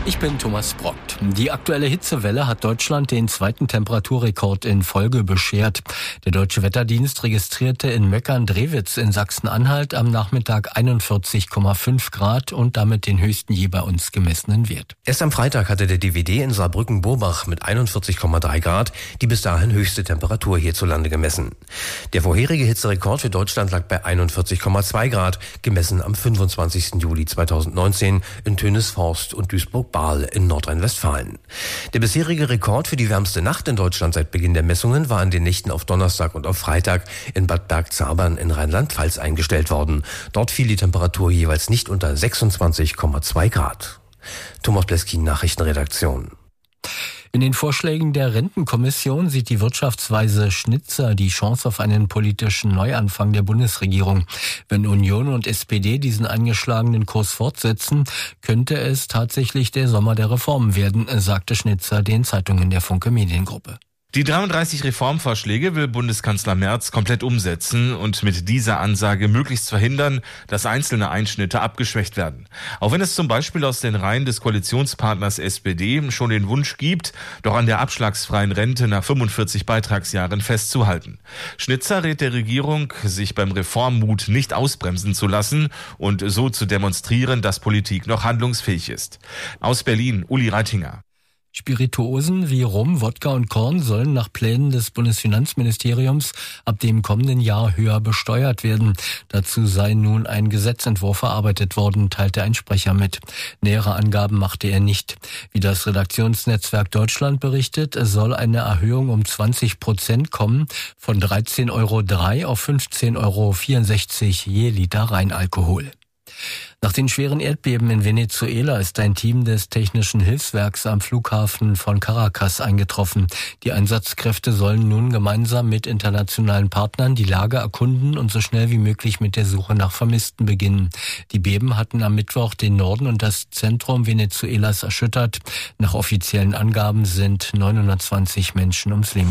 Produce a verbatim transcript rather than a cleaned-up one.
Ich bin Thomas Brockt. Die aktuelle Hitzewelle hat Deutschland den zweiten Temperaturrekord in Folge beschert. Der Deutsche Wetterdienst registrierte in Möckern-Drewitz in Sachsen-Anhalt am Nachmittag einundvierzig Komma fünf Grad und damit den höchsten je bei uns gemessenen Wert. Erst am Freitag hatte der D W D in Saarbrücken-Burbach mit einundvierzig Komma drei Grad die bis dahin höchste Temperatur hierzulande gemessen. Der vorherige Hitzerekord für Deutschland lag bei einundvierzig Komma zwei Grad, gemessen am fünfundzwanzigsten Juli zweitausendneunzehn in Tönisforst und Duisburg-Bahl in Nordrhein-Westfalen. Der bisherige Rekord für die wärmste Nacht in Deutschland seit Beginn der Messungen war in den Nächten auf Donnerstag und auf Freitag in Bad Bergzabern in Rheinland-Pfalz eingestellt worden. Dort fiel die Temperatur jeweils nicht unter sechsundzwanzig Komma zwei Grad. Thomas Bleskin, Nachrichtenredaktion. In den Vorschlägen der Rentenkommission sieht die Wirtschaftsweise Schnitzer die Chance auf einen politischen Neuanfang der Bundesregierung. Wenn Union und S P D diesen eingeschlagenen Kurs fortsetzen, könnte es tatsächlich der Sommer der Reformen werden, sagte Schnitzer den Zeitungen der Funke Mediengruppe. Die dreiunddreißig Reformvorschläge will Bundeskanzler Merz komplett umsetzen und mit dieser Ansage möglichst verhindern, dass einzelne Einschnitte abgeschwächt werden. Auch wenn es zum Beispiel aus den Reihen des Koalitionspartners S P D schon den Wunsch gibt, doch an der abschlagsfreien Rente nach fünfundvierzig Beitragsjahren festzuhalten. Schnitzer rät der Regierung, sich beim Reformmut nicht ausbremsen zu lassen und so zu demonstrieren, dass Politik noch handlungsfähig ist. Aus Berlin, Uli Reitinger. Spirituosen wie Rum, Wodka und Korn sollen nach Plänen des Bundesfinanzministeriums ab dem kommenden Jahr höher besteuert werden. Dazu sei nun ein Gesetzentwurf erarbeitet worden, teilte ein Sprecher mit. Nähere Angaben machte er nicht. Wie das Redaktionsnetzwerk Deutschland berichtet, soll eine Erhöhung um zwanzig Prozent kommen, von dreizehn Komma drei Euro auf fünfzehn Komma vierundsechzig Euro je Liter Reinalkohol. Nach den schweren Erdbeben in Venezuela ist ein Team des Technischen Hilfswerks am Flughafen von Caracas eingetroffen. Die Einsatzkräfte sollen nun gemeinsam mit internationalen Partnern die Lage erkunden und so schnell wie möglich mit der Suche nach Vermissten beginnen. Die Beben hatten am Mittwoch den Norden und das Zentrum Venezuelas erschüttert. Nach offiziellen Angaben sind neunhundertzwanzig Menschen ums Leben